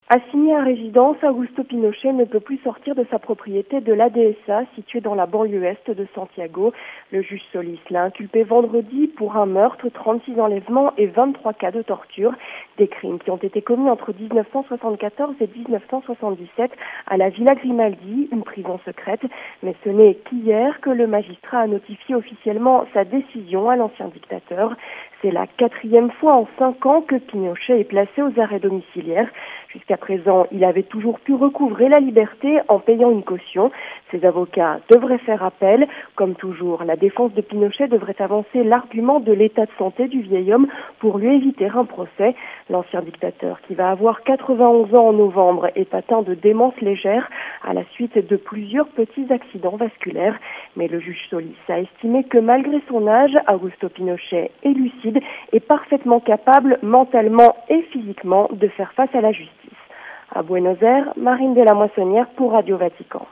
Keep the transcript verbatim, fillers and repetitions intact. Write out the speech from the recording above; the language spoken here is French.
Assigné à résidence, Augusto Pinochet ne peut plus sortir de sa propriété de l'A D S A située dans la banlieue est de Santiago. Le juge Solis l'a inculpé vendredi pour un meurtre, trente-six enlèvements et vingt-trois cas de torture. Des crimes qui ont été commis entre dix-neuf cent soixante-quatorze et dix-neuf cent soixante-dix-sept à la Villa Grimaldi, une prison secrète. Mais ce n'est qu'hier que le magistrat a notifié officiellement sa décision à l'ancien dictateur. C'est la quatrième fois en cinq ans que Pinochet est placé aux arrêts domiciliaires. Jusqu'à présent, il avait toujours pu recouvrer la liberté en payant une caution. Ses avocats devraient faire appel. Comme toujours, la défense de Pinochet devrait avancer l'argument de l'état de santé du vieil homme pour lui éviter un procès. L'ancien dictateur, qui va avoir quatre-vingt-onze ans en novembre, est atteint de démence légère à la suite de plusieurs petits accidents vasculaires. Mais le juge Solis a estimé que malgré son âge, Augusto Pinochet est lucide et parfaitement capable mentalement et physiquement de faire face à la justice. À Buenos Aires, Marine de la Moissonnière pour Radio Vatican.